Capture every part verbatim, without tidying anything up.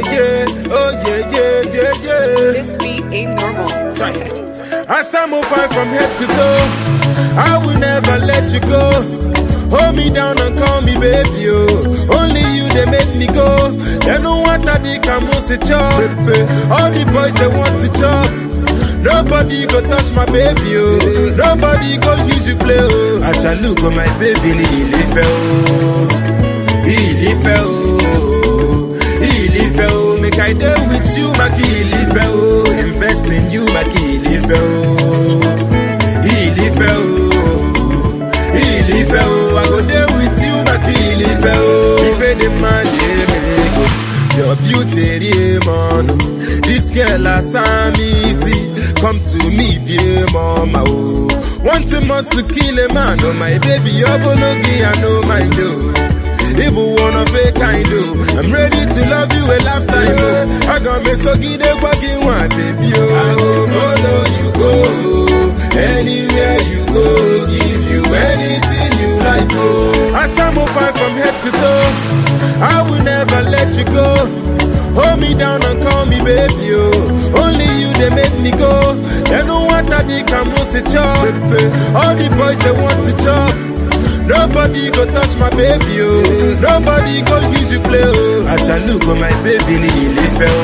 yeah, oh yeah, yeah, yeah, yeah. This beat ain't normal. As I move on from head to toe, I will never let you go. Hold me down and call me baby, oh. Only you they make me go. They don't want that they can move the chop. All the boys they want to chop. Nobody go touch my baby, oh. Nobody go use you play, oh. I shall look on my baby, he fell, he fell, he fell. Make I deal with you, my he fell. Invest in you, my he fell, he fell. If I go there with you, my kill if I if the man your beauty, man. This girl has me see. Come to me, dear mama. Oh, want a must to kill a man. Oh, my baby, you're bologi, I know my do. Even wanna fake I do. I'm ready to love you a lifetime. Oh, I got me so good at walking one, baby. Oh, I go follow you, go anywhere you go. Give you anything you like, oh. As I move on from head to toe, I will never let you go. Hold me down and call me baby, oh. Only you they make me go. They don't want that they can move the chop. All the boys they want to chop. Nobody go touch my baby, oh. Nobody go use you play, oh. I shall look on my baby, he fell,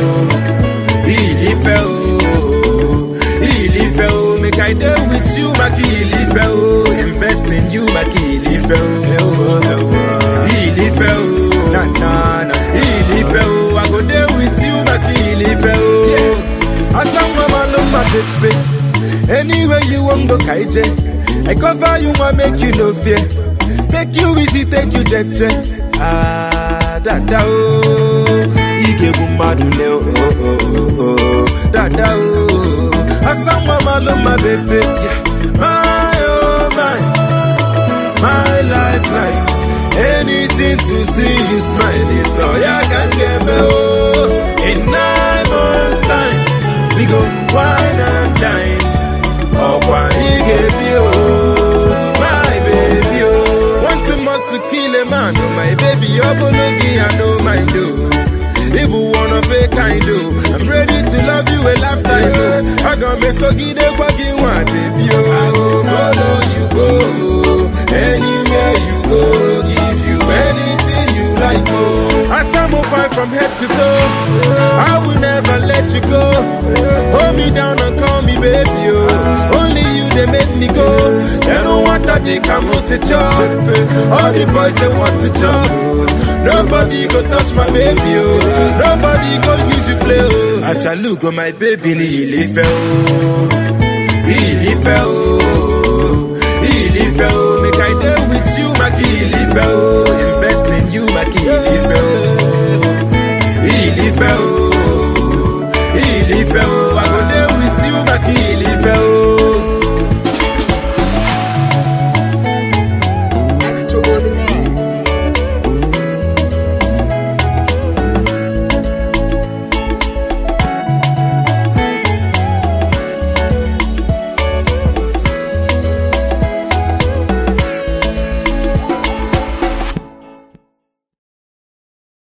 he fell, he fell. Make I deal with you, my he fell. Invest in you, my he fell, he fell, na na na, he fell. I go there with you, my he fell. Yeah, I sang mama love my baby. Anywhere you want go kaije. I cover you, I make you no fear. Take you easy, take you jet jet. Ah, da da oh, Ike bumadule oh oh oh oh, da da oh. Asa mama love my baby, yeah. My oh my, my lifeline. Anything to see you smiling, so I can get me oh. In nine months time, we go wine and dine. Oh, why he gave you, oh, my baby, oh. Want a must to kill a man, oh, my baby, you're bologi, I know my do. If you wanna fake, I do. I'm ready to love you a lifetime, oh. I got me so good at what you want, baby, oh. I go follow you, go. Anywhere you go, give you anything you like, oh. As I move on from head to toe, I will never let you go. Hold me down and call me baby, oh. Only you they make me go. They don't want that they can move the chop. All the boys they want to chop. Nobody go touch my baby, oh. Nobody go use you play, oh. I shall look on my baby, he fell, he fell, he fell. Make I deal with you, my he fell.